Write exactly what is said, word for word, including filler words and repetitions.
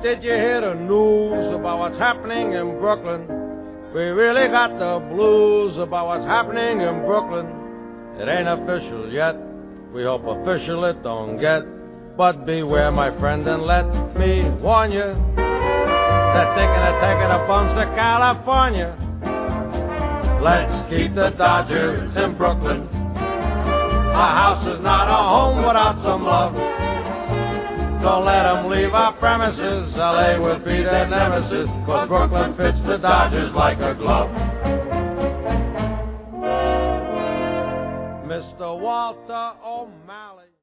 did you hear the news about what's happening in Brooklyn? We really got the blues about what's happening in Brooklyn. It ain't official yet, we hope official it don't get. But beware, my friend, and let me warn you, they're thinking of taking a bunch to California. Let's keep the Dodgers in Brooklyn. Our house is not a home without some love. Don't let them leave our premises. L A will be their nemesis, 'cause Brooklyn fits the Dodgers like a glove. Mister Walter O'Malley.